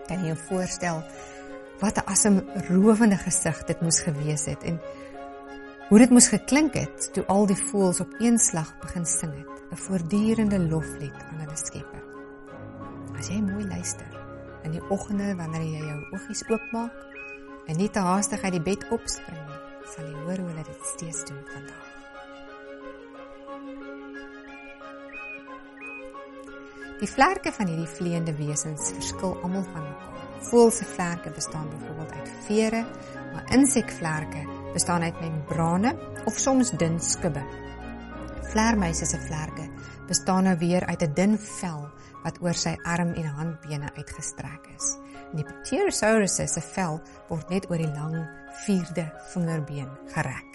Kan jy jou voorstel wat 'n asemrowende gesig dit moes gewees het en hoe dit moes geklink het toe al die voëls op een slag begin sing het, 'n voortdurende loflied aan hulle Skepper. As jy mooi luister in die oggende wanneer jy jou oogies oopmaak en nie te haastig uit die bed opspring nie, sal jy hoor hoe hulle dit steeds doen vandag. Die vlerke van hierdie vleiende wesens verskil almal van mekaar. Voëls se vlerke bestaan byvoorbeeld uit vere, maar insekvlerke bestaan uit membrane of soms dun skubbe. Vleermuise se vlerke bestaan nou weer uit 'n dun vel wat oor sy arm en handbene uitgestrek is. En die Pterosaurusse se vel word net oor die lang 4de vingerbeen gerek.